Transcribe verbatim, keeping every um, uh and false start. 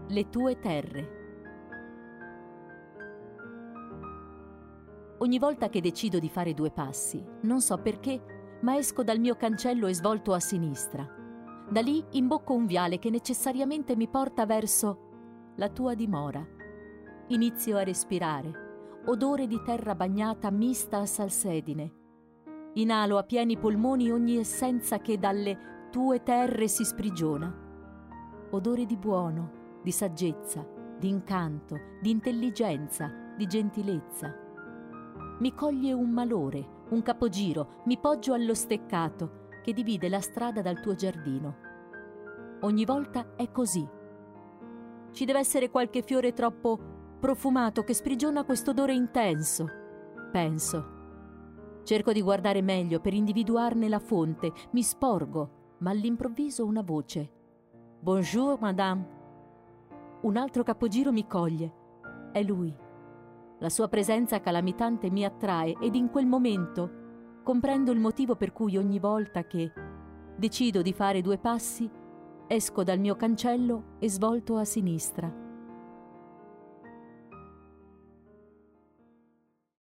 Le tue terre. Ogni volta che decido di fare due passi, non so perché, ma esco dal mio cancello e svolto a sinistra. Da lì imbocco un viale che necessariamente mi porta verso la tua dimora. Inizio a respirare, odore di terra bagnata mista a salsedine. Inalo a pieni polmoni ogni essenza che dalle tue terre si sprigiona. Odore di buono, di saggezza, di incanto, di intelligenza, di gentilezza. Mi coglie un malore, un capogiro, mi poggio allo steccato che divide la strada dal tuo giardino. Ogni volta è così. Ci deve essere qualche fiore troppo profumato che sprigiona quest'odore intenso, penso. Cerco di guardare meglio per individuarne la fonte, mi sporgo, ma all'improvviso una voce. Bonjour, madame. Un altro capogiro mi coglie. È lui. La sua presenza calamitante mi attrae ed in quel momento comprendo il motivo per cui ogni volta che decido di fare due passi, esco dal mio cancello e svolto a sinistra.